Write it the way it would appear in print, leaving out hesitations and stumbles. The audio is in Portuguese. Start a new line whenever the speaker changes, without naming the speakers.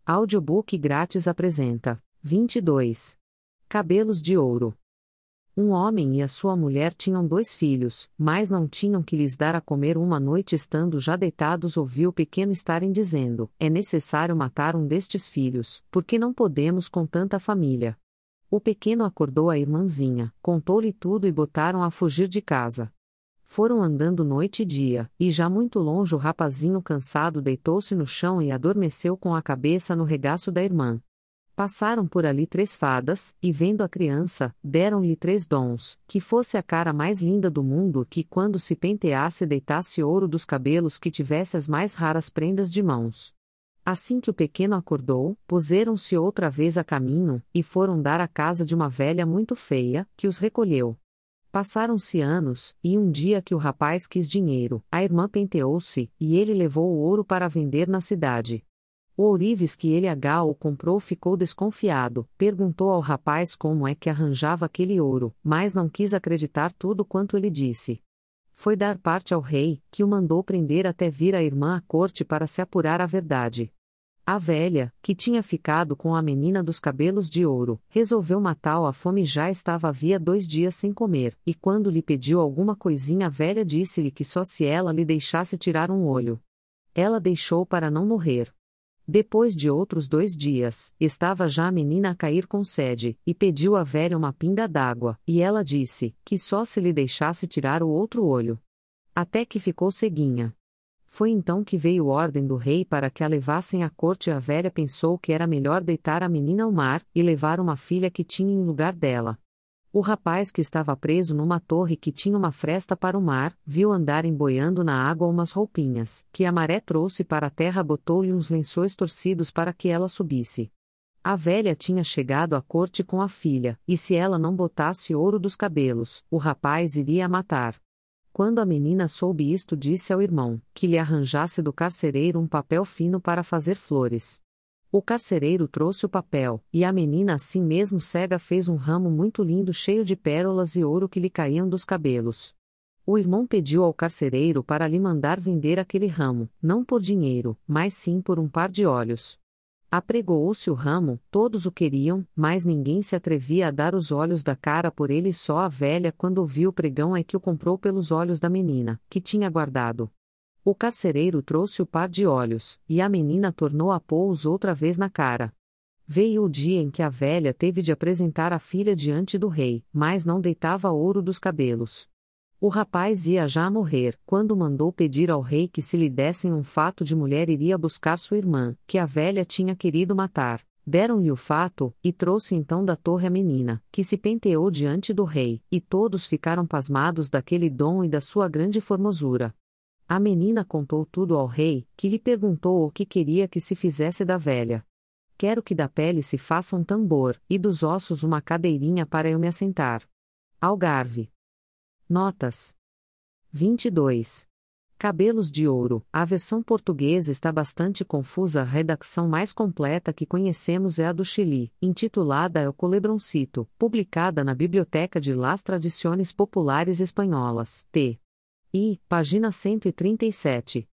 Audiobook grátis apresenta 22. Cabelos de ouro. Um homem e a sua mulher tinham 2 filhos, mas não tinham que lhes dar a comer. Uma noite, estando já deitados, ouviu o pequeno estarem dizendo: é necessário matar um destes filhos, porque não podemos com tanta família. O pequeno acordou a irmãzinha, contou-lhe tudo e botaram a fugir de casa. Foram andando noite e dia, e já muito longe o rapazinho cansado deitou-se no chão e adormeceu com a cabeça no regaço da irmã. Passaram por ali 3 fadas, e vendo a criança, deram-lhe 3 dons: que fosse a cara mais linda do mundo, que quando se penteasse deitasse ouro dos cabelos, que tivesse as mais raras prendas de mãos. Assim que o pequeno acordou, puseram-se outra vez a caminho, e foram dar à casa de uma velha muito feia, que os recolheu. Passaram-se anos, e um dia que o rapaz quis dinheiro, a irmã penteou-se, e ele levou o ouro para vender na cidade. O ourives que ele o comprou ficou desconfiado, perguntou ao rapaz como é que arranjava aquele ouro, mas não quis acreditar tudo quanto ele disse. Foi dar parte ao rei, que o mandou prender até vir a irmã à corte para se apurar a verdade. A velha, que tinha ficado com a menina dos cabelos de ouro, resolveu matá-lo à fome. Já estava havia 2 dias sem comer, e quando lhe pediu alguma coisinha, a velha disse-lhe que só se ela lhe deixasse tirar um olho. Ela deixou para não morrer. Depois de outros 2 dias, estava já a menina a cair com sede, e pediu à velha uma pinga d'água, e ela disse que só se lhe deixasse tirar o outro olho. Até que ficou ceguinha. Foi então que veio ordem do rei para que a levassem à corte. A velha pensou que era melhor deitar a menina ao mar, e levar uma filha que tinha em lugar dela. O rapaz, que estava preso numa torre que tinha uma fresta para o mar, viu andarem boiando na água umas roupinhas, que a maré trouxe para a terra. Botou-lhe uns lençóis torcidos para que ela subisse. A velha tinha chegado à corte com a filha, e se ela não botasse ouro dos cabelos, o rapaz iria a matar. Quando a menina soube isto, disse ao irmão, que lhe arranjasse do carcereiro um papel fino para fazer flores. O carcereiro trouxe o papel, e a menina, assim mesmo cega, fez um ramo muito lindo cheio de pérolas e ouro que lhe caíam dos cabelos. O irmão pediu ao carcereiro para lhe mandar vender aquele ramo, não por dinheiro, mas sim por um par de olhos. Apregoou-se o ramo, todos o queriam, mas ninguém se atrevia a dar os olhos da cara por ele. Só a velha, quando ouviu o pregão, é que o comprou pelos olhos da menina, que tinha guardado. O carcereiro trouxe o par de olhos, e a menina tornou a pô-os outra vez na cara. Veio o dia em que a velha teve de apresentar a filha diante do rei, mas não deitava ouro dos cabelos. O rapaz ia já a morrer, quando mandou pedir ao rei que se lhe dessem um fato de mulher. Iria buscar sua irmã, que a velha tinha querido matar. Deram-lhe o fato, e trouxe então da torre a menina, que se penteou diante do rei, e todos ficaram pasmados daquele dom e da sua grande formosura. A menina contou tudo ao rei, que lhe perguntou o que queria que se fizesse da velha. Quero que da pele se faça um tambor, e dos ossos uma cadeirinha para eu me assentar. Algarve. Notas. 22. Cabelos de ouro. A versão portuguesa está bastante confusa. A redação mais completa que conhecemos é a do Chile, intitulada El Culebroncito, publicada na Biblioteca de las Tradiciones Populares Espanholas, T. I, página 137.